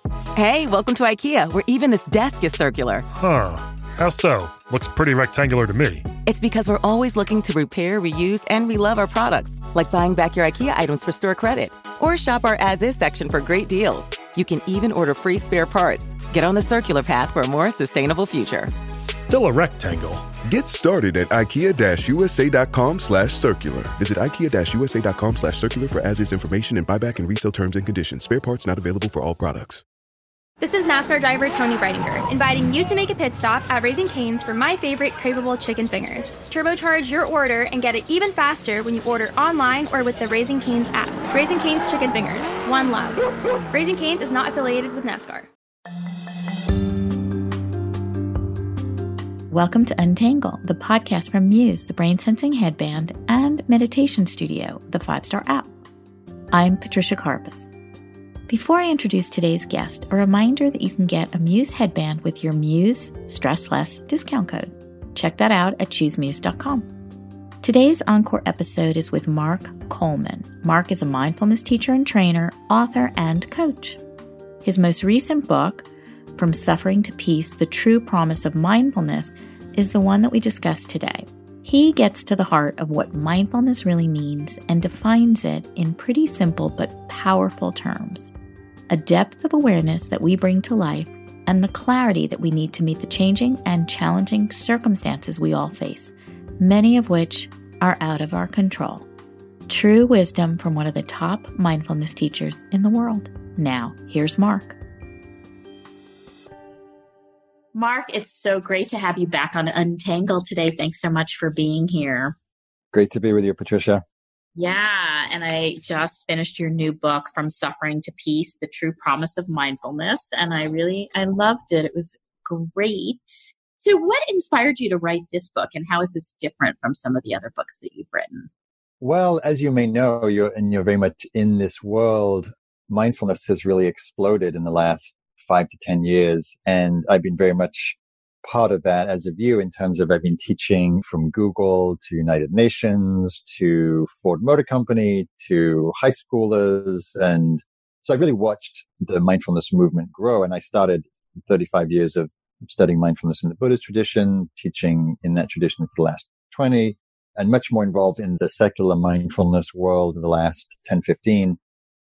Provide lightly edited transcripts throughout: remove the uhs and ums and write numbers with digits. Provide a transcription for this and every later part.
Hey, welcome to IKEA, where even this desk is circular. Huh. How so? Looks pretty rectangular to me. It's because we're always looking to repair, reuse, and relove our products, like buying back your IKEA items for store credit. Or shop our as-is section for great deals. You can even order free spare parts. Get on the circular path for a more sustainable future. Still a rectangle. Get started at IKEA-USA.com/circular. Visit IKEA-USA.com/circular for as-is information and buyback and resale terms and conditions. Spare parts not available for all products. This is NASCAR driver Tony Breidinger, inviting you to make a pit stop at Raising Cane's for my favorite craveable chicken fingers. Turbocharge your order and get it even faster when you order online or with the Raising Cane's app. Raising Cane's Chicken Fingers. One love. Raising Cane's is not affiliated with NASCAR. Welcome to Untangle, the podcast from Muse, the brain sensing headband, and meditation studio, the 5-Star app. I'm Patricia Karpus. Before I introduce today's guest, a reminder that you can get a Muse headband with your Muse Stress Less discount code. Check that out at choosemuse.com. Today's encore episode is with Mark Coleman. Mark is a mindfulness teacher and trainer, author, and coach. His most recent book, From Suffering to Peace, The True Promise of Mindfulness, is the one that we discussed today. He gets to the heart of what mindfulness really means and defines it in pretty simple but powerful terms. A depth of awareness that we bring to life and the clarity that we need to meet the changing and challenging circumstances we all face, many of which are out of our control. True wisdom from one of the top mindfulness teachers in the world. Now, here's Mark. Mark, it's so great to have you back on Untangle today. Thanks so much for being here. Great to be with you, Patricia. Yeah, and I just finished your new book, From Suffering to Peace, The True Promise of Mindfulness, and I loved it. It was great. So what inspired you to write this book, and how is this different from some of the other books that you've written? Well, as you may know, you're very much in this world. Mindfulness has really exploded in the last 5 to 10 years, and I've been very much part of that as of you in terms of I've been teaching from Google to United Nations to Ford Motor Company to high schoolers. And so I really watched the mindfulness movement grow. And I started 35 years of studying mindfulness in the Buddhist tradition, teaching in that tradition for the last 20, and much more involved in the secular mindfulness world in the last 10, 15.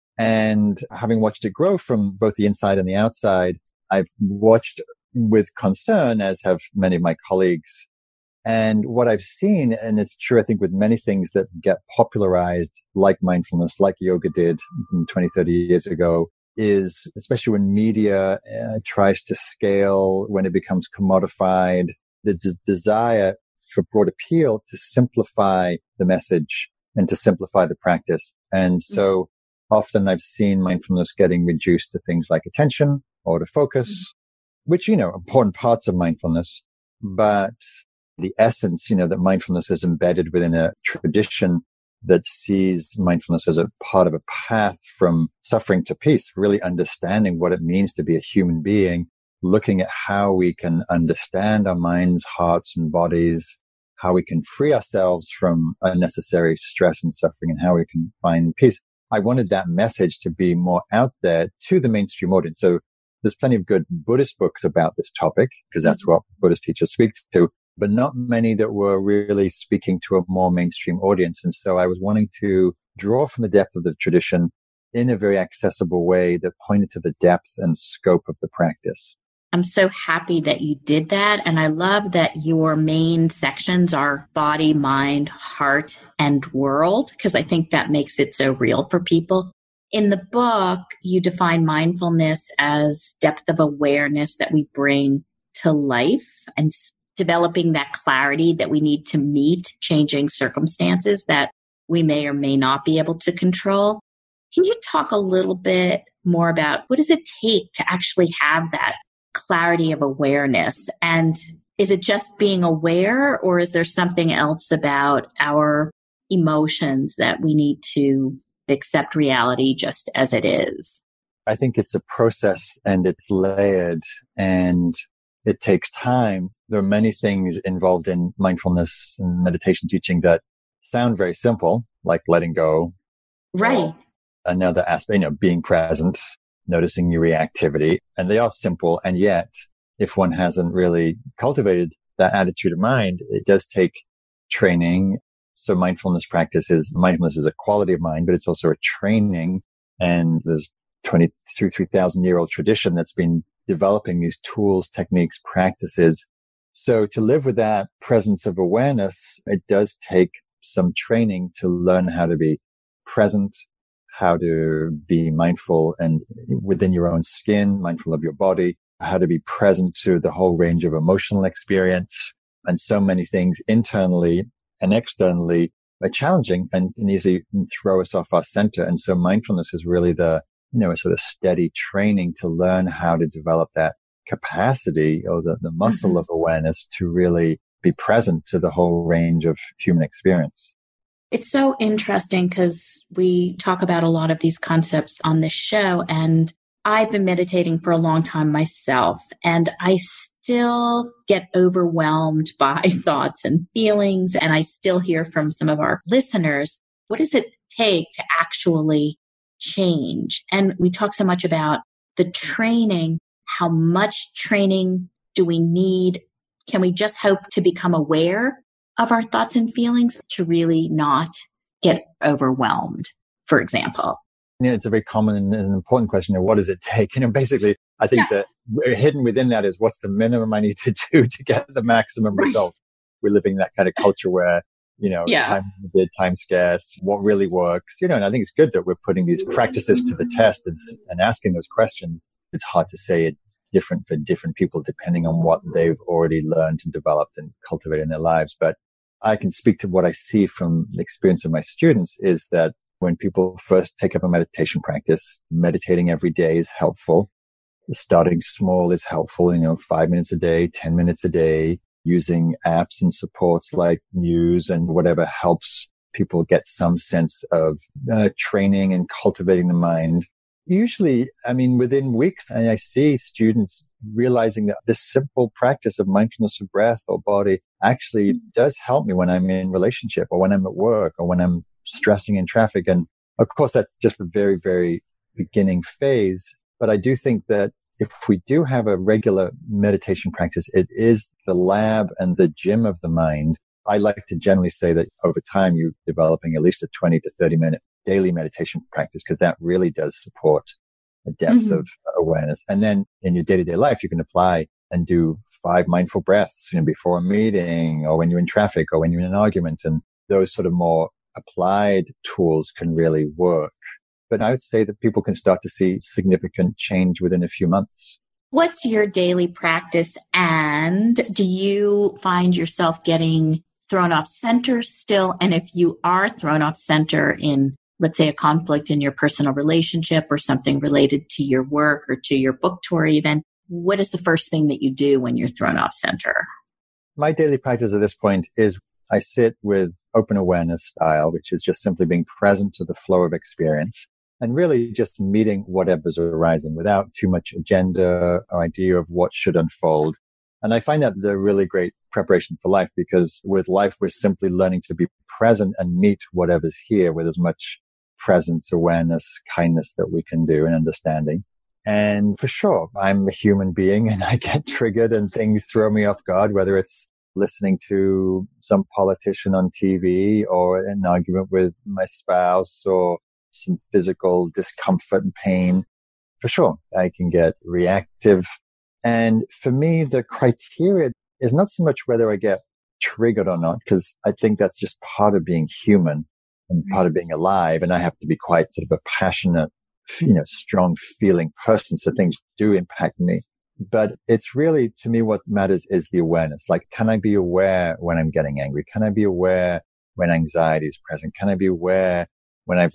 And having watched it grow from both the inside and the outside, I've watched with concern, as have many of my colleagues. And what I've seen, and it's true, I think, with many things that get popularized, like mindfulness, like yoga did 20, 30 years ago, is especially when media tries to scale, when it becomes commodified, the desire for broad appeal to simplify the message and to simplify the practice. And so often I've seen mindfulness getting reduced to things like attention or to focus, which, important parts of mindfulness, but the essence, that mindfulness is embedded within a tradition that sees mindfulness as a part of a path from suffering to peace, really understanding what it means to be a human being, looking at how we can understand our minds, hearts, and bodies, how we can free ourselves from unnecessary stress and suffering, and how we can find peace. I wanted that message to be more out there to the mainstream audience. So there's plenty of good Buddhist books about this topic, because that's what Buddhist teachers speak to, but not many that were really speaking to a more mainstream audience. And so I was wanting to draw from the depth of the tradition in a very accessible way that pointed to the depth and scope of the practice. I'm so happy that you did that. And I love that your main sections are body, mind, heart, and world, because I think that makes it so real for people. In the book, you define mindfulness as depth of awareness that we bring to life and developing that clarity that we need to meet changing circumstances that we may or may not be able to control. Can you talk a little bit more about what does it take to actually have that clarity of awareness? And is it just being aware, or is there something else about our emotions that we need to accept reality just as it is? I think it's a process, and it's layered, and it takes time. There are many things involved in mindfulness and meditation teaching that sound very simple, like letting go. Right. Another aspect, being present. noticing your reactivity. And they are simple. And yet, if one hasn't really cultivated that attitude of mind, it does take training. So mindfulness is a quality of mind, but it's also a training. And there's 3,000-year-old tradition that's been developing these tools, techniques, practices. So to live with that presence of awareness, it does take some training to learn how to be present, how to be mindful and within your own skin, mindful of your body, how to be present to the whole range of emotional experience. And so many things internally and externally are challenging and can easily throw us off our center. And so mindfulness is really a sort of steady training to learn how to develop that capacity or the muscle of awareness to really be present to the whole range of human experience. It's so interesting because we talk about a lot of these concepts on this show, and I've been meditating for a long time myself, and I still get overwhelmed by thoughts and feelings. And I still hear from some of our listeners, what does it take to actually change? And we talk so much about the training. How much training do we need? Can we just hope to become aware of our thoughts and feelings to really not get overwhelmed, for example? It's a very common and important question. What does it take? Basically, I think that hidden within that is what's the minimum I need to do to get the maximum result. We're living in that kind of culture where, time limited, time scarce, what really works, and I think it's good that we're putting these practices to the test and asking those questions. It's hard to say it's different for different people depending on what they've already learned and developed and cultivated in their lives. But I can speak to what I see from the experience of my students is that when people first take up a meditation practice, meditating every day is helpful. Starting small is helpful, 5 minutes a day, 10 minutes a day, using apps and supports like Muse and whatever helps people get some sense of training and cultivating the mind. Usually, within weeks, I see students realizing that this simple practice of mindfulness of breath or body actually does help me when I'm in relationship or when I'm at work or when I'm stressing in traffic. And of course, that's just the very, very beginning phase. But I do think that if we do have a regular meditation practice, it is the lab and the gym of the mind. I like to generally say that over time, you're developing at least a 20 to 30 minute daily meditation practice because that really does support a depth of awareness. And then in your day-to-day life, you can apply and do 5 mindful breaths before a meeting or when you're in traffic or when you're in an argument. And those sort of more applied tools can really work. But I would say that people can start to see significant change within a few months. What's your daily practice? And do you find yourself getting thrown off center still? And if you are thrown off center in, let's say, a conflict in your personal relationship or something related to your work or to your book tour even, what is the first thing that you do when you're thrown off center? My daily practice at this point is I sit with open awareness style, which is just simply being present to the flow of experience and really just meeting whatever's arising without too much agenda or idea of what should unfold. And I find that a really great preparation for life because with life, we're simply learning to be present and meet whatever's here with as much presence, awareness, kindness that we can do and understanding. And for sure, I'm a human being and I get triggered and things throw me off guard, whether it's listening to some politician on TV or an argument with my spouse or some physical discomfort and pain. For sure, I can get reactive. And for me, the criteria is not so much whether I get triggered or not, because I think that's just part of being human and part of being alive. And I have to be quite sort of a passionate, strong feeling person. So things do impact me. But it's really, to me, what matters is the awareness. Like, can I be aware when I'm getting angry? Can I be aware when anxiety is present? Can I be aware when I'm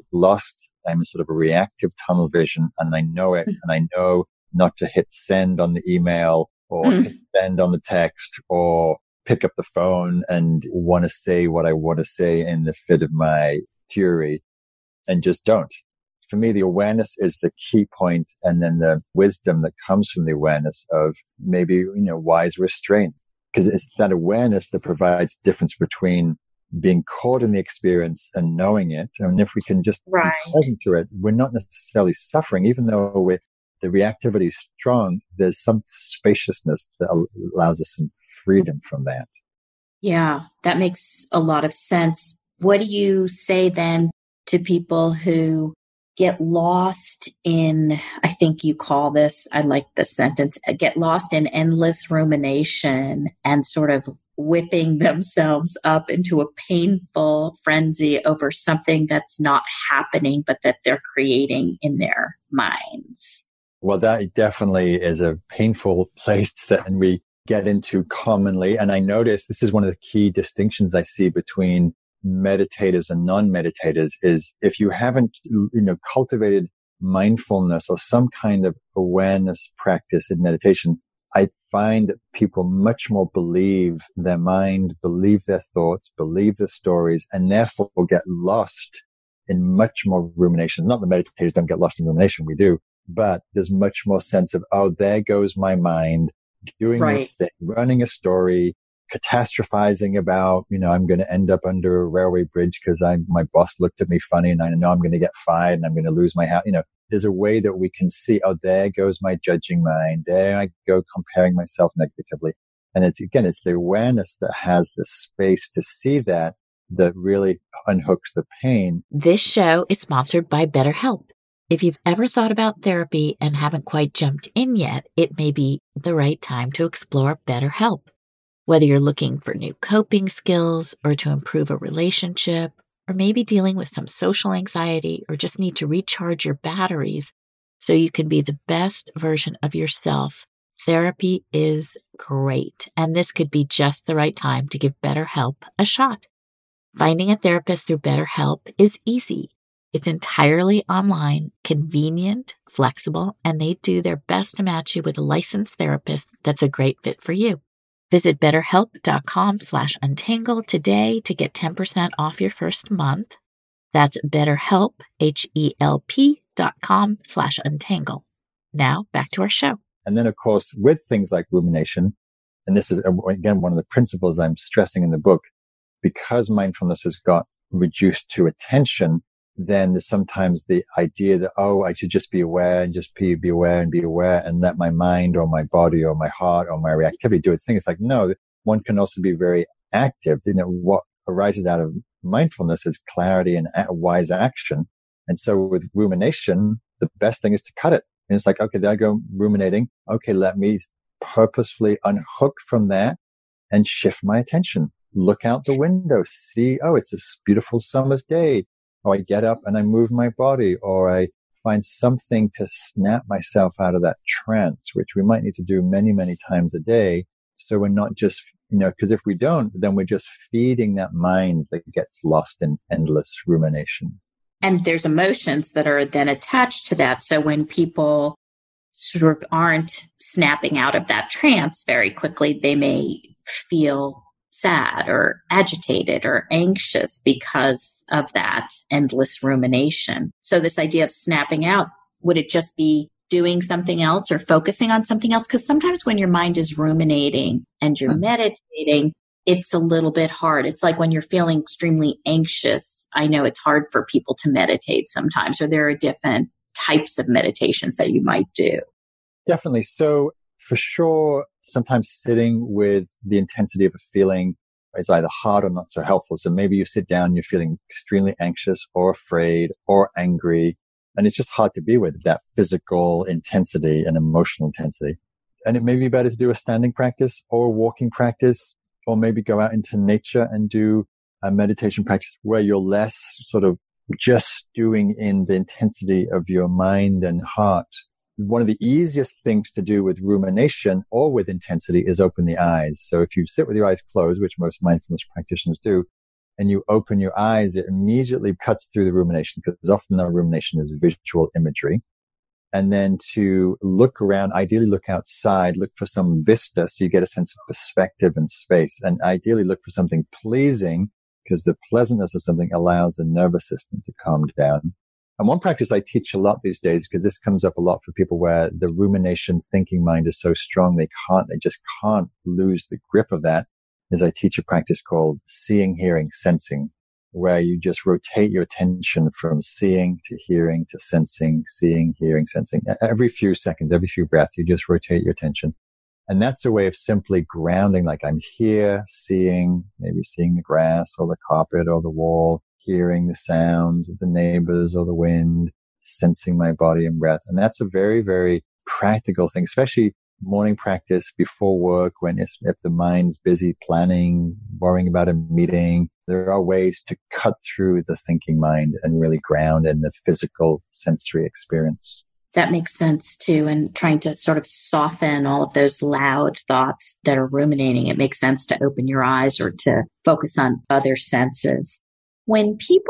sort of a reactive tunnel vision and I know it and I know not to hit send on the email or hit send on the text or pick up the phone and want to say what I want to say in the fit of my fury and just don't. For me, the awareness is the key point, and then the wisdom that comes from the awareness of maybe, wise restraint. Because it's that awareness that provides difference between being caught in the experience and knowing it. And if we can just be present to it, we're not necessarily suffering, even though we're the reactivity is strong, there's some spaciousness that allows us some freedom from that. Yeah, that makes a lot of sense. What do you say then to people who get lost in, I think you call this, I like this sentence, get lost in endless rumination and sort of whipping themselves up into a painful frenzy over something that's not happening, but that they're creating in their minds? Well, that definitely is a painful place that we get into commonly. And I notice this is one of the key distinctions I see between meditators and non-meditators is if you haven't, cultivated mindfulness or some kind of awareness practice in meditation, I find that people much more believe their mind, believe their thoughts, believe their stories, and therefore get lost in much more rumination. Not that meditators don't get lost in rumination, we do, but there's much more sense of, oh, there goes my mind doing its thing, running a story, catastrophizing about, I'm going to end up under a railway bridge because my boss looked at me funny and I know I'm going to get fired and I'm going to lose my house. There's a way that we can see, oh, there goes my judging mind. There I go comparing myself negatively. And it's the awareness that has the space to see that really unhooks the pain. This show is sponsored by BetterHelp. If you've ever thought about therapy and haven't quite jumped in yet, it may be the right time to explore BetterHelp. Whether you're looking for new coping skills or to improve a relationship, or maybe dealing with some social anxiety or just need to recharge your batteries so you can be the best version of yourself, therapy is great. And this could be just the right time to give BetterHelp a shot. Finding a therapist through BetterHelp is easy. It's entirely online, convenient, flexible, and they do their best to match you with a licensed therapist that's a great fit for you. Visit BetterHelp.com/untangle today to get 10% off your first month. That's BetterHelp, HELP.com/untangle. Now back to our show. And then, of course, with things like rumination, and this is, again, one of the principles I'm stressing in the book, because mindfulness has got reduced to attention, then there's sometimes the idea that, oh, I should just be aware and just be aware and let my mind or my body or my heart or my reactivity do its thing. It's like, no, one can also be very active. What arises out of mindfulness is clarity and wise action. And so with rumination, the best thing is to cut it. And it's like, okay, there I go ruminating. Okay, let me purposefully unhook from that and shift my attention. Look out the window, see, oh, it's a beautiful summer's day. Or I get up and I move my body, or I find something to snap myself out of that trance, which we might need to do many, many times a day. So we're not just, because if we don't, then we're just feeding that mind that gets lost in endless rumination. And there's emotions that are then attached to that. So when people sort of aren't snapping out of that trance very quickly, they may feel sad or agitated or anxious because of that endless rumination. So this idea of snapping out, would it just be doing something else or focusing on something else? Because sometimes when your mind is ruminating and you're meditating, it's a little bit hard. It's like when you're feeling extremely anxious. I know it's hard for people to meditate sometimes, or there are different types of meditations that you might do. Definitely. So for sure, sometimes sitting with the intensity of a feeling is either hard or not so helpful. So maybe you sit down, you're feeling extremely anxious or afraid or angry, and it's just hard to be with that physical intensity and emotional intensity. And it may be better to do a standing practice or a walking practice, or maybe go out into nature and do a meditation practice where you're less sort of just stewing in the intensity of your mind and heart. One of the easiest things to do with rumination or with intensity is open the eyes. So if you sit with your eyes closed, which most mindfulness practitioners do, and you open your eyes, it immediately cuts through the rumination, because often our rumination is visual imagery. And then to look around, ideally look outside, look for some vista so you get a sense of perspective and space, and ideally look for something pleasing, because the pleasantness of something allows the nervous system to calm down. And one practice I teach a lot these days, because this comes up a lot for people where the rumination thinking mind is so strong, they just can't lose the grip of that, is I teach a practice called seeing, hearing, sensing, where you just rotate your attention from seeing to hearing to sensing, seeing, hearing, sensing. Every few seconds, every few breaths, you just rotate your attention. And that's a way of simply grounding, like I'm here, seeing, maybe seeing the grass or the carpet or the wall, hearing the sounds of the neighbors or the wind, sensing my body and breath. And that's a very, very practical thing, especially morning practice before work when if the mind's busy planning, worrying about a meeting. There are ways to cut through the thinking mind and really ground in the physical sensory experience. That makes sense too. And trying to sort of soften all of those loud thoughts that are ruminating. It makes sense to open your eyes or to focus on other senses. When people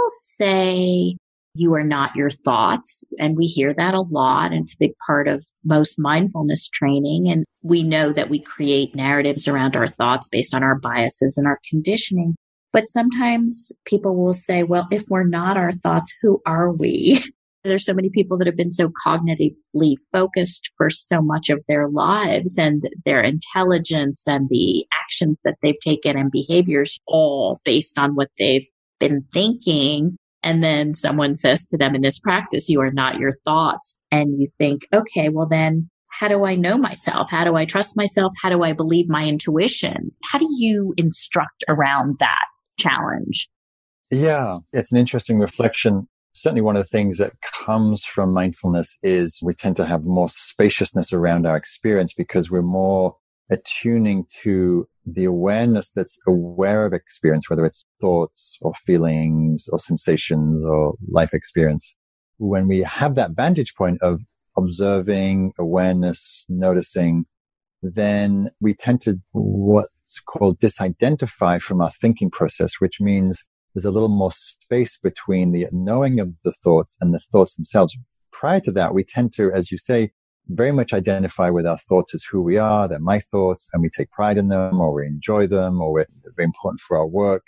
say you are not your thoughts, and we hear that a lot, and it's a big part of most mindfulness training. And we know that we create narratives around our thoughts based on our biases and our conditioning. But sometimes people will say, well, if we're not our thoughts, who are we? There's so many people that have been so cognitively focused for so much of their lives, and their intelligence and the actions that they've taken and behaviors all based on what they've been thinking. And then someone says to them in this practice, you are not your thoughts. And you think, okay, well then how do I know myself? How do I trust myself? How do I believe my intuition? How do you instruct around that challenge? Yeah, it's an interesting reflection. Certainly one of the things that comes from mindfulness is we tend to have more spaciousness around our experience because we're more attuning to the awareness that's aware of experience, whether it's thoughts or feelings or sensations or life experience. When we have that vantage point of observing, awareness, noticing, then we tend to what's called disidentify from our thinking process, which means there's a little more space between the knowing of the thoughts and the thoughts themselves. Prior to that, we tend to, as you say, very much identify with our thoughts as who we are. They're my thoughts, and we take pride in them, or we enjoy them, or they're very important for our work.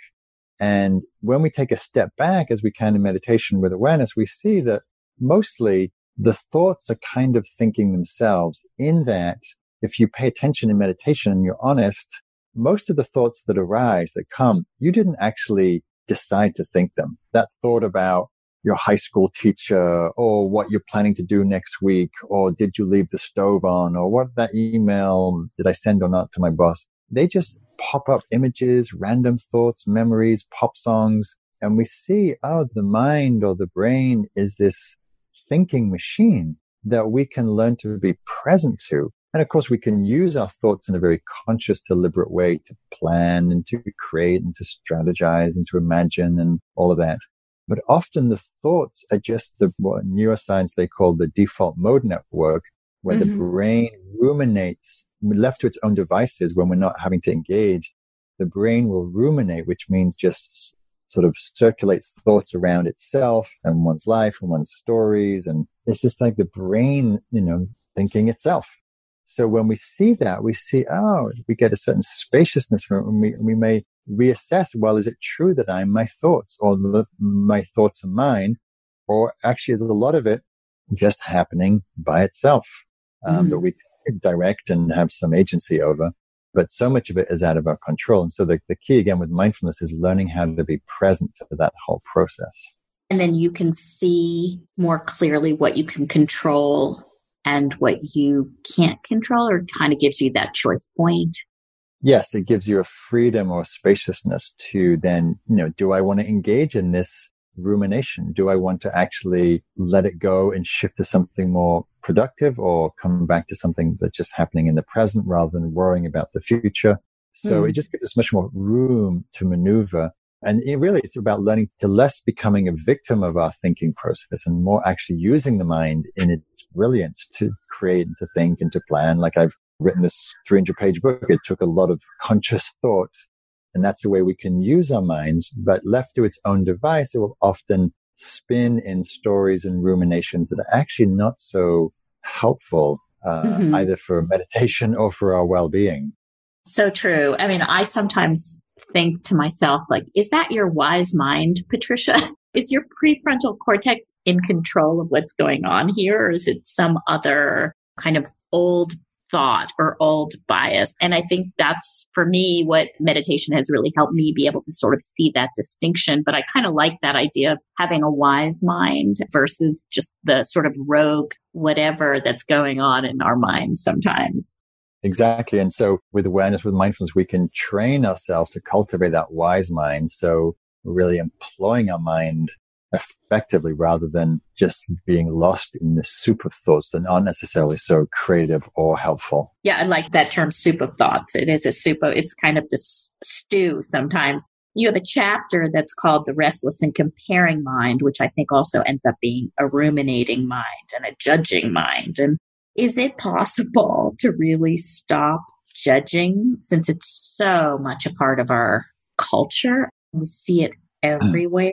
And when we take a step back, as we can in meditation with awareness, we see that mostly the thoughts are kind of thinking themselves, in that if you pay attention in meditation and you're honest, most of the thoughts that arise, that come, you didn't actually decide to think them. That thought about your high school teacher, or what you're planning to do next week, or did you leave the stove on, or what that email did I send or not to my boss? They just pop up images, random thoughts, memories, pop songs. And we see, the mind or the brain is this thinking machine that we can learn to be present to. And of course, we can use our thoughts in a very conscious, deliberate way to plan and to create and to strategize and to imagine and all of that. But often the thoughts are just what neuroscience they call the default mode network, where the brain ruminates, left to its own devices when we're not having to engage. The brain will ruminate, which means just sort of circulates thoughts around itself and one's life and one's stories. And it's just like the brain, thinking itself. So when we see that, we see, we get a certain spaciousness from it, and we may reassess, well, is it true that I'm my thoughts, or my thoughts are mine? Or actually is a lot of it just happening by itself, that we can direct and have some agency over. But so much of it is out of our control. And so the key again with mindfulness is learning how to be present to that whole process. And then you can see more clearly what you can control and what you can't control, or kind of gives you that choice point. Yes, it gives you a freedom or spaciousness to then, do I want to engage in this rumination? Do I want to actually let it go and shift to something more productive, or come back to something that's just happening in the present rather than worrying about the future? So it just gives us much more room to maneuver. And it's about learning to less becoming a victim of our thinking process and more actually using the mind in its brilliance to create and to think and to plan. Like I've written this 300-page book. It took a lot of conscious thought, and that's the way we can use our minds. But left to its own device, it will often spin in stories and ruminations that are actually not so helpful, either for meditation or for our well-being. So true. I mean, I sometimes think to myself, like, is that your wise mind, Patricia? Is your prefrontal cortex in control of what's going on here? Or is it some other kind of old thought or old bias. And I think that's, for me, what meditation has really helped me be able to sort of see that distinction. But I kind of like that idea of having a wise mind versus just the sort of rogue whatever that's going on in our minds sometimes. Exactly. And so with awareness, with mindfulness, we can train ourselves to cultivate that wise mind. So we're really employing our mind effectively rather than just being lost in the soup of thoughts that aren't necessarily so creative or helpful. Yeah, I like that term, soup of thoughts. It is a soup of, it's kind of this stew sometimes. You have a chapter that's called The Restless and Comparing Mind, which I think also ends up being a ruminating mind and a judging mind. And is it possible to really stop judging since it's so much a part of our culture? We see it everywhere.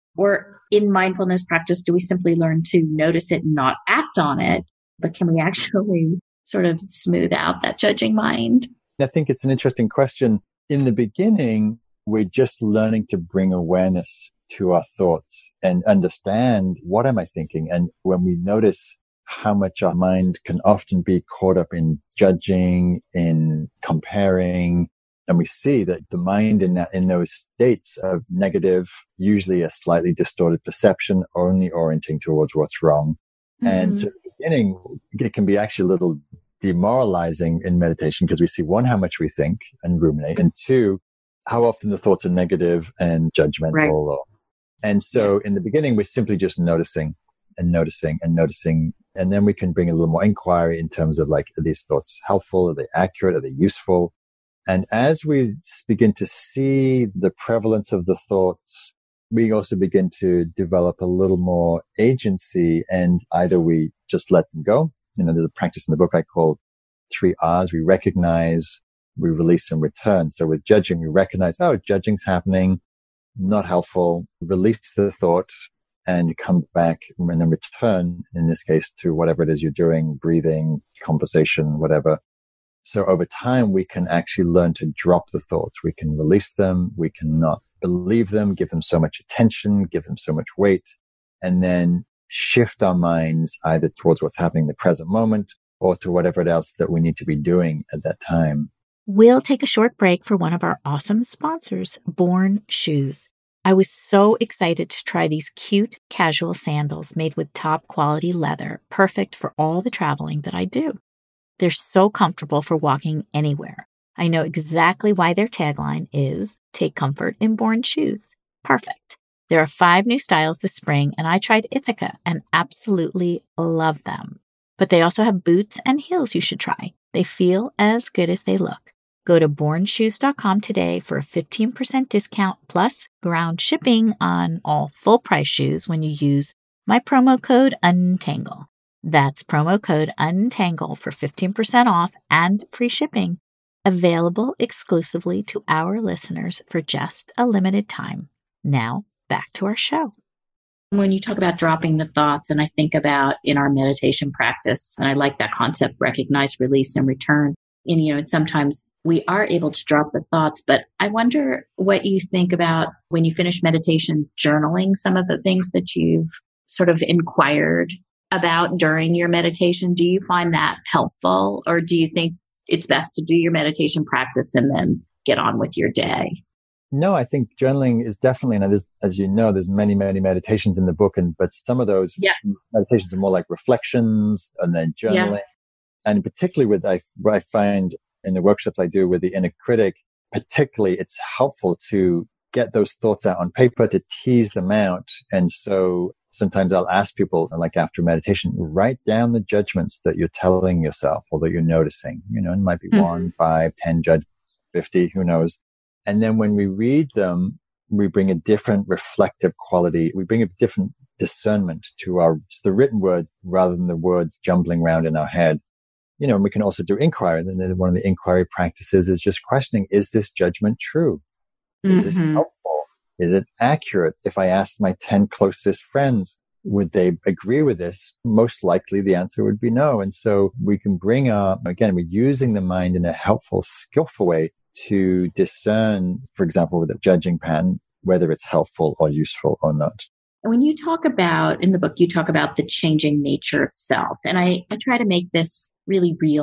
Or in mindfulness practice, do we simply learn to notice it and not act on it? But can we actually sort of smooth out that judging mind? I think it's an interesting question. In the beginning, we're just learning to bring awareness to our thoughts and understand, what am I thinking? And when we notice how much our mind can often be caught up in judging, in comparing, and we see that the mind in those states of negative, usually a slightly distorted perception, only orienting towards what's wrong. Mm-hmm. And so at the beginning, it can be actually a little demoralizing in meditation because we see, one, how much we think and ruminate, and two, how often the thoughts are negative and judgmental. Right. And so in the beginning, we're simply just noticing and noticing and noticing. And then we can bring a little more inquiry in terms of, like, are these thoughts helpful? Are they accurate? Are they useful? And as we begin to see the prevalence of the thoughts, we also begin to develop a little more agency, and either we just let them go. There's a practice in the book I call 3 R's. We recognize, we release, and return. So with judging, we recognize, judging's happening, not helpful, release the thought, and come back and then return, in this case, to whatever it is you're doing, breathing, conversation, whatever. So over time, we can actually learn to drop the thoughts. We can release them. We can not believe them, give them so much attention, give them so much weight, and then shift our minds either towards what's happening in the present moment or to whatever else that we need to be doing at that time. We'll take a short break for one of our awesome sponsors, Born Shoes. I was so excited to try these cute casual sandals made with top quality leather, perfect for all the traveling that I do. They're so comfortable for walking anywhere. I know exactly why their tagline is "Take comfort in Born Shoes." Perfect. There are 5 new styles this spring, and I tried Ithaca and absolutely love them. But they also have boots and heels you should try. They feel as good as they look. Go to bornshoes.com today for a 15% discount plus ground shipping on all full price shoes when you use my promo code UNTANGLE. That's promo code UNTANGLE for 15% off and free shipping. Available exclusively to our listeners for just a limited time. Now, back to our show. When you talk about dropping the thoughts, and I think about in our meditation practice, and I like that concept, recognize, release, and return. And, sometimes we are able to drop the thoughts, but I wonder what you think about when you finish meditation, journaling some of the things that you've sort of inquired about during your meditation. Do you find that helpful, or do you think it's best to do your meditation practice and then get on with your day? No, I think journaling is definitely, and as you know, there's many, many meditations in the book, but some of those meditations are more like reflections and then journaling. Yeah. And particularly what I find in the workshops I do with the inner critic, particularly it's helpful to get those thoughts out on paper, to tease them out. And so sometimes I'll ask people, like after meditation, write down the judgments that you're telling yourself or that you're noticing. It might be 1, 5, 10 judgments, 50, who knows. And then when we read them, we bring a different reflective quality. We bring a different discernment to the written word rather than the words jumbling around in our head. And we can also do inquiry. And then one of the inquiry practices is just questioning, is this judgment true? Is this helpful? Is it accurate? If I asked my 10 closest friends, would they agree with this? Most likely the answer would be no. And so we can bring again, we're using the mind in a helpful, skillful way to discern, for example, with a judging pattern, whether it's helpful or useful or not. When you talk about, in the book, you talk about the changing nature of self. And I try to make this really real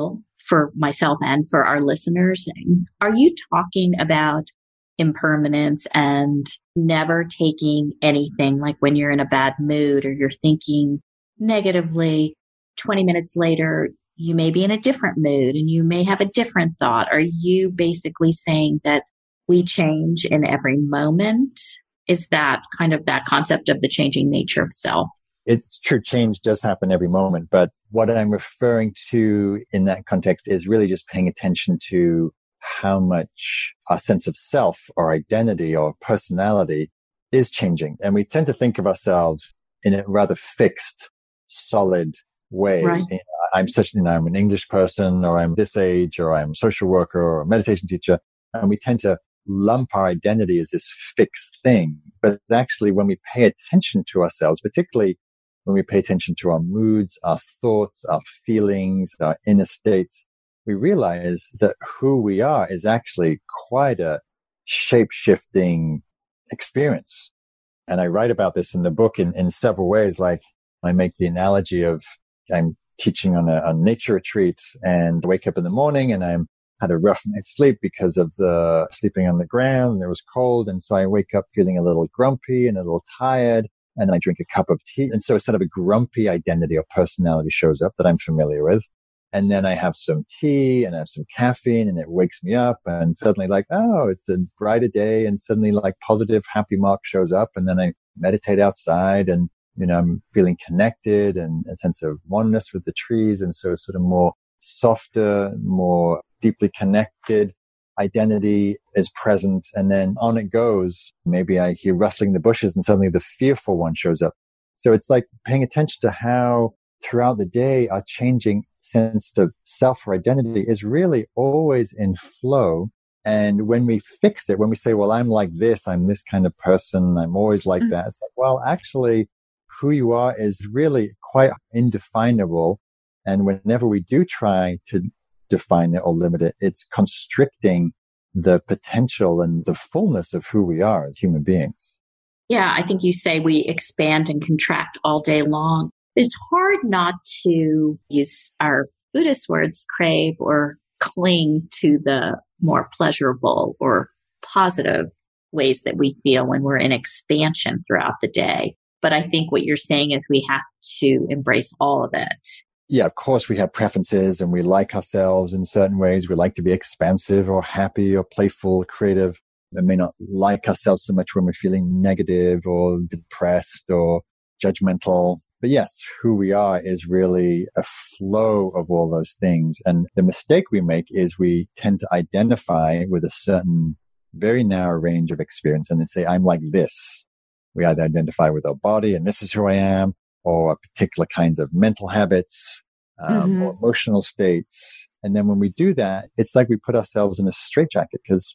for myself and for our listeners, are you talking about impermanence and never taking anything, like when you're in a bad mood or you're thinking negatively, 20 minutes later, you may be in a different mood and you may have a different thought? Are you basically saying that we change in every moment? Is that kind of that concept of the changing nature of self? It's true. Change does happen every moment. But what I'm referring to in that context is really just paying attention to how much our sense of self or identity or personality is changing. And we tend to think of ourselves in a rather fixed, solid way. Right. I'm an English person, or I'm this age, or I'm a social worker or a meditation teacher. And we tend to lump our identity as this fixed thing. But actually, when we pay attention to ourselves, particularly when we pay attention to our moods, our thoughts, our feelings, our inner states, we realize that who we are is actually quite a shape-shifting experience. And I write about this in the book in several ways. Like, I make the analogy of I'm teaching on a nature retreat and I wake up in the morning and I'm had a rough night's sleep because of the sleeping on the ground and it was cold. And so I wake up feeling a little grumpy and a little tired, and I drink a cup of tea. And so it's sort of a grumpy identity or personality shows up that I'm familiar with. And then I have some tea and I have some caffeine and it wakes me up, and suddenly like, oh, it's a brighter day, and suddenly like positive, happy mark shows up. And then I meditate outside and, I'm feeling connected and a sense of oneness with the trees. And so it's sort of more softer, more deeply connected identity is present. And then on it goes. Maybe I hear rustling the bushes and suddenly the fearful one shows up. So it's like paying attention to how throughout the day our changing sense of self or identity is really always in flow. And when we fix it, when we say, well, I'm like this, I'm this kind of person, I'm always like that. It's like, well, actually, who you are is really quite indefinable. And whenever we do try to define it or limit it, it's constricting the potential and the fullness of who we are as human beings. Yeah, I think you say we expand and contract all day long. It's hard not to use our Buddhist words, crave or cling to the more pleasurable or positive ways that we feel when we're in expansion throughout the day. But I think what you're saying is we have to embrace all of it. Yeah, of course, we have preferences and we like ourselves in certain ways. We like to be expansive or happy or playful, creative. We may not like ourselves so much when we're feeling negative or depressed or judgmental. But yes, who we are is really a flow of all those things. And the mistake we make is we tend to identify with a certain very narrow range of experience and then say, I'm like this. We either identify with our body and this is who I am, or particular kinds of mental habits, or emotional states. And then when we do that, it's like we put ourselves in a straitjacket because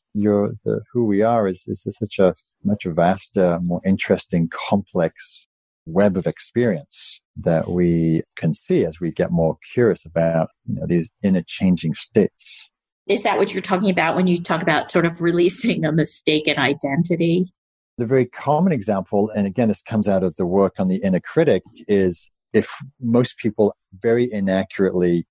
who we are is such a much vaster, more interesting, complex web of experience that we can see as we get more curious about these inner changing states. Is that what you're talking about when you talk about sort of releasing a mistaken identity? The very common example, and again, this comes out of the work on the inner critic, is if most people very inaccurately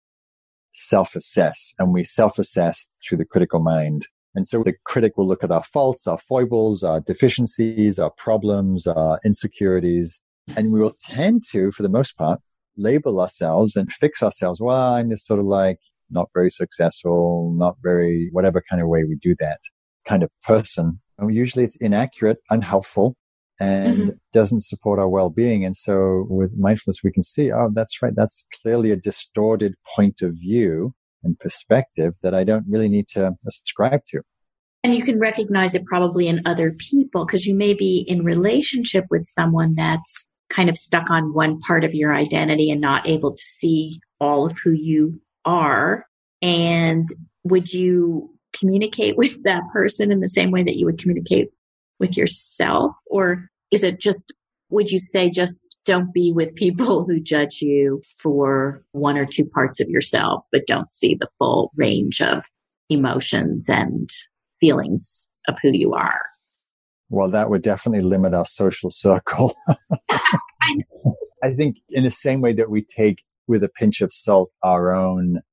self-assess, and we self-assess through the critical mind. And so the critic will look at our faults, our foibles, our deficiencies, our problems, our insecurities, and we will tend to, for the most part, label ourselves and fix ourselves. Well, I'm just sort of like not very successful, not very, whatever kind of way we do that kind of person. And usually it's inaccurate, unhelpful, and doesn't support our well-being. And so with mindfulness, we can see, oh, that's right. That's clearly a distorted point of view and perspective that I don't really need to ascribe to. And you can recognize it probably in other people because you may be in relationship with someone that's kind of stuck on one part of your identity and not able to see all of who you are. And would you communicate with that person in the same way that you would communicate with yourself? Or is it just, would you say just don't be with people who judge you for one or two parts of yourselves, but don't see the full range of emotions and feelings of who you are? Well, that would definitely limit our social circle. I think in the same way that we take with a pinch of salt our own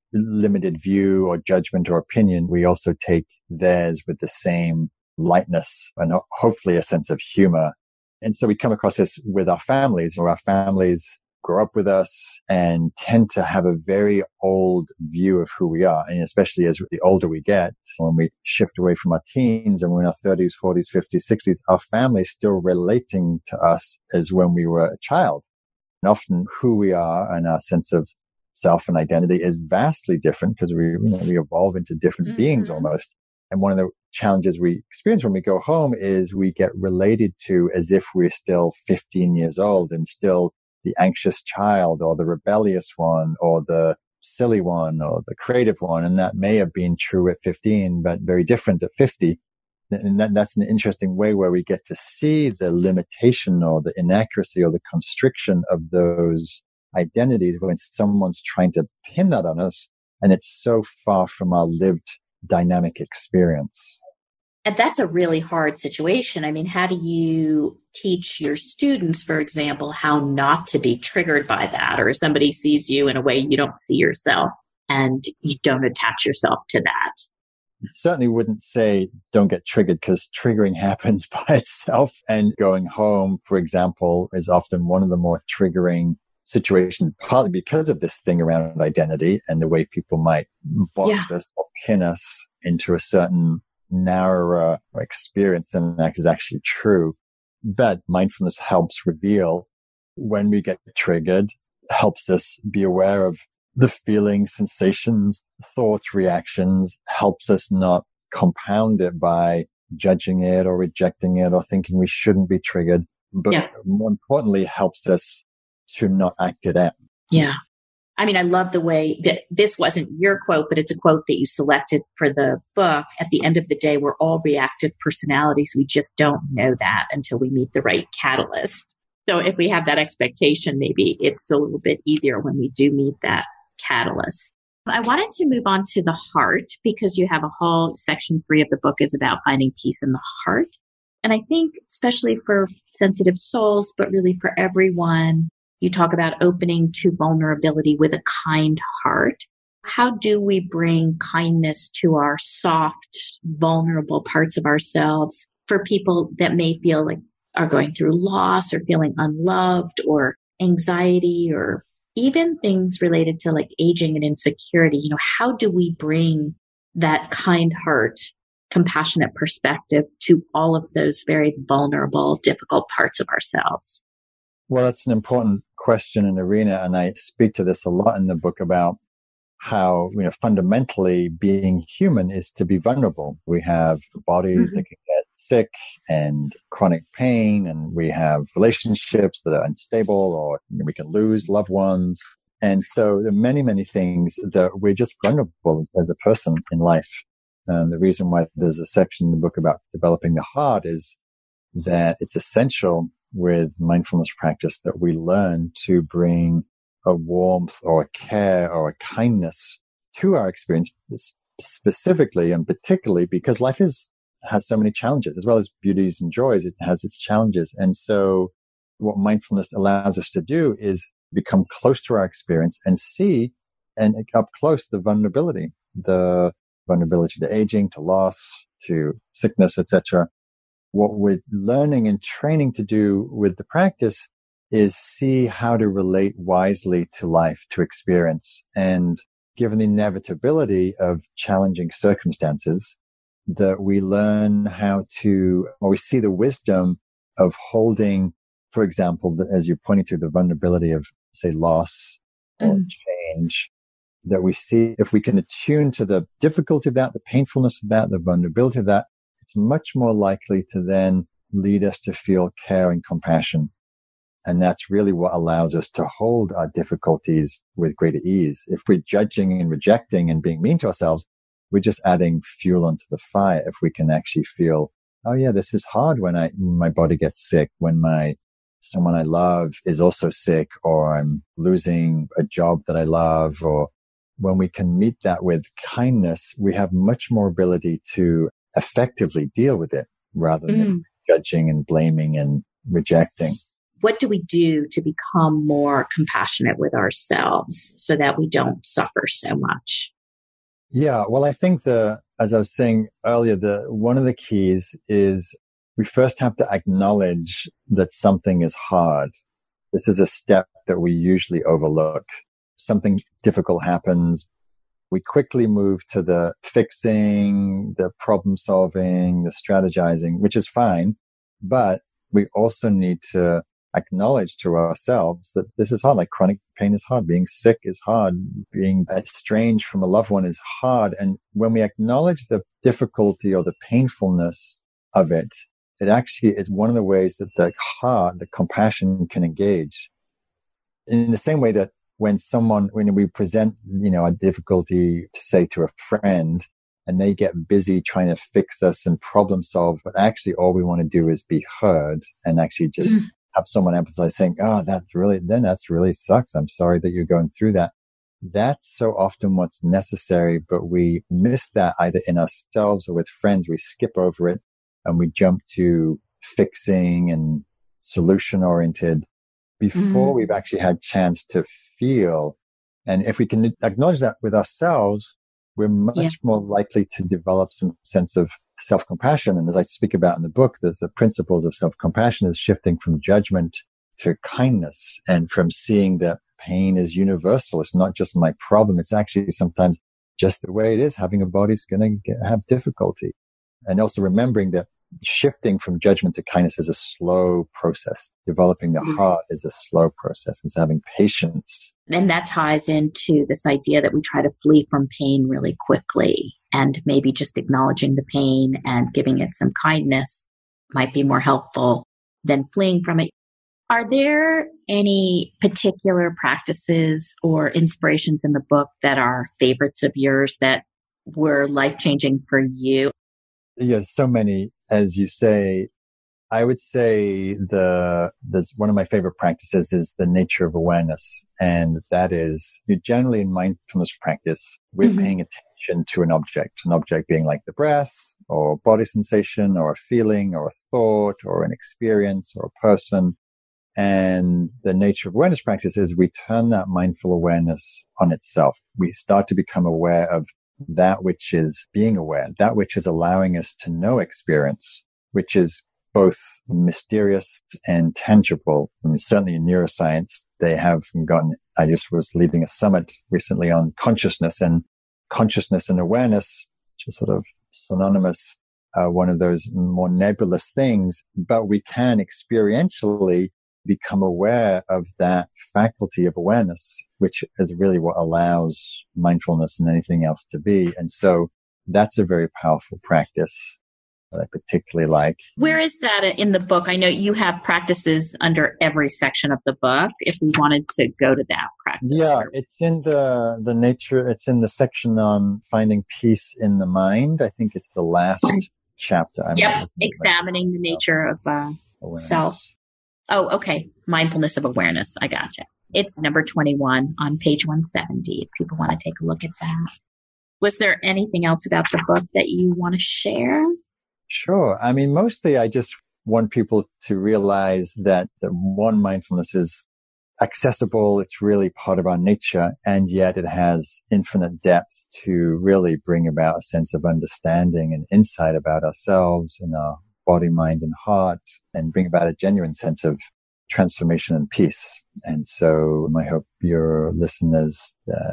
limited view or judgment or opinion, we also take theirs with the same lightness and hopefully a sense of humor. And so we come across this with our families, or our families grow up with us and tend to have a very old view of who we are. And especially as the older we get, when we shift away from our teens and we're in our 30s, 40s, 50s, 60s, our family's still relating to us as when we were a child. And often who we are and our sense of self and identity is vastly different because we evolve into different beings almost. And one of the challenges we experience when we go home is we get related to as if we're still 15 years old and still the anxious child or the rebellious one or the silly one or the creative one. And that may have been true at 15, but very different at 50. And that's an interesting way where we get to see the limitation or the inaccuracy or the constriction of those identities when someone's trying to pin that on us. And it's so far from our lived dynamic experience. And that's a really hard situation. I mean, how do you teach your students, for example, how not to be triggered by that? Or if somebody sees you in a way you don't see yourself and you don't attach yourself to that? Certainly wouldn't say don't get triggered, because triggering happens by itself. And going home, for example, is often one of the more triggering situations, partly because of this thing around identity and the way people might box us or pin us into a certain narrower experience than that is actually true. But mindfulness helps reveal when we get triggered, helps us be aware of the feelings, sensations, thoughts, reactions, helps us not compound it by judging it or rejecting it or thinking we shouldn't be triggered. But more importantly, helps us to not act it out. Yeah. I mean, I love the way that this wasn't your quote, but it's a quote that you selected for the book. At the end of the day, we're all reactive personalities. We just don't know that until we meet the right catalyst. So if we have that expectation, maybe it's a little bit easier when we do meet that catalyst. I wanted to move on to the heart, because you have a whole section 3 of the book is about finding peace in the heart. And I think especially for sensitive souls, but really for everyone, you talk about opening to vulnerability with a kind heart. How do we bring kindness to our soft, vulnerable parts of ourselves for people that may feel like are going through loss or feeling unloved or anxiety or even things related to like aging and insecurity? You know, how do we bring that kind heart, compassionate perspective to all of those very vulnerable, difficult parts of ourselves? Well, that's an important question and arena. And I speak to this a lot in the book about how, fundamentally being human is to be vulnerable. We have bodies that can get sick and chronic pain, and we have relationships that are unstable, or we can lose loved ones. And so there are many, many things that we're just vulnerable as a person in life. And the reason why there's a section in the book about developing the heart is that it's essential with mindfulness practice that we learn to bring a warmth or a care or a kindness to our experience, specifically and particularly because life has so many challenges, as well as beauties and joys. It has its challenges. And so what mindfulness allows us to do is become close to our experience and see and up close the vulnerability to aging, to loss, to sickness, etc. What we're learning and training to do with the practice is see how to relate wisely to life, to experience. And given the inevitability of challenging circumstances, that we learn how to, or we see the wisdom of holding, for example, as you're pointing to, the vulnerability of, say, loss or change, that we see if we can attune to the difficulty of that, the painfulness of that, the vulnerability of that, it's much more likely to then lead us to feel care and compassion. And that's really what allows us to hold our difficulties with greater ease. If we're judging and rejecting and being mean to ourselves, we're just adding fuel onto the fire. If we can actually feel, oh yeah, this is hard when my body gets sick, when someone I love is also sick, or I'm losing a job that I love, or when we can meet that with kindness, we have much more ability to effectively deal with it rather than judging and blaming and rejecting. what do we do to become more compassionate with ourselves so that we don't suffer so much? Yeah, well, I think as I was saying earlier, one of the keys is we first have to acknowledge that something is hard. This is a step that we usually overlook. Something difficult happens. We quickly move to the fixing, the problem solving, the strategizing, which is fine. But we also need to acknowledge to ourselves that this is hard. Like chronic pain is hard. Being sick is hard. Being estranged from a loved one is hard. And when we acknowledge the difficulty or the painfulness of it, it actually is one of the ways that the heart, the compassion can engage. In the same way that when we present, a difficulty to say to a friend, and they get busy trying to fix us and problem solve, but actually all we want to do is be heard and actually just have someone empathize saying, oh, that's really sucks. I'm sorry that you're going through that. That's so often what's necessary, but we miss that either in ourselves or with friends. We skip over it and we jump to fixing and solution oriented before we've actually had chance to feel. And if we can acknowledge that with ourselves, we're much more likely to develop some sense of self-compassion. And as I speak about in the book, there's the principles of self-compassion is shifting from judgment to kindness and from seeing that pain is universal. It's not just my problem. It's actually sometimes just the way it is. Having a body's going to have difficulty. And also remembering that shifting from judgment to kindness is a slow process. Developing the heart is a slow process. It's having patience. And that ties into this idea that we try to flee from pain really quickly, and maybe just acknowledging the pain and giving it some kindness might be more helpful than fleeing from it. Are there any particular practices or inspirations in the book that are favorites of yours that were life-changing for you? Yes, so many, as you say. I would say that's one of my favorite practices is the nature of awareness. And that is generally in mindfulness practice, we're paying attention to an object being like the breath or body sensation or a feeling or a thought or an experience or a person. And the nature of awareness practice is we turn that mindful awareness on itself. We start to become aware of that which is being aware, that which is allowing us to know experience, which is both mysterious and tangible. I mean, certainly in neuroscience, they have gotten, I just was leading a summit recently on consciousness and awareness, which is sort of synonymous, one of those more nebulous things, but we can experientially become aware of that faculty of awareness, which is really what allows mindfulness and anything else to be. And so that's a very powerful practice that I particularly like. Where is that in the book? I know you have practices under every section of the book. If we wanted to go to that practice. Yeah, it's in the nature, it's in the section on finding peace in the mind. I think it's the last chapter. Examining the nature of self. Oh, okay. Mindfulness of awareness. I gotcha. It's number 21 on page 170 if people want to take a look at that. Was there anything else about the book that you want to share? Sure. I mean, mostly I just want people to realize that the one, mindfulness is accessible. It's really part of our nature, and yet it has infinite depth to really bring about a sense of understanding and insight about ourselves and our body, mind, and heart, and bring about a genuine sense of transformation and peace. And so I hope your listeners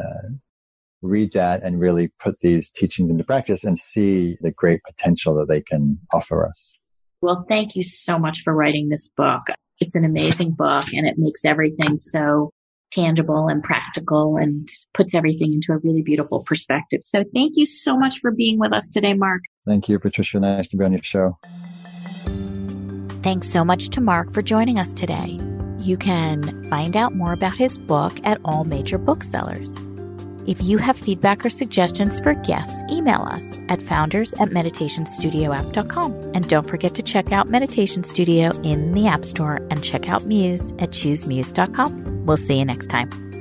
read that and really put these teachings into practice and see the great potential that they can offer us. Well, thank you so much for writing this book. It's an amazing book, and it makes everything so tangible and practical and puts everything into a really beautiful perspective. So thank you so much for being with us today, Mark. Thank you, Patricia. Nice to be on your show. Thanks so much to Mark for joining us today. You can find out more about his book at all major booksellers. If you have feedback or suggestions for guests, email us at founders@meditationstudioapp.com. And don't forget to check out Meditation Studio in the App Store and check out Muse at choosemuse.com. We'll see you next time.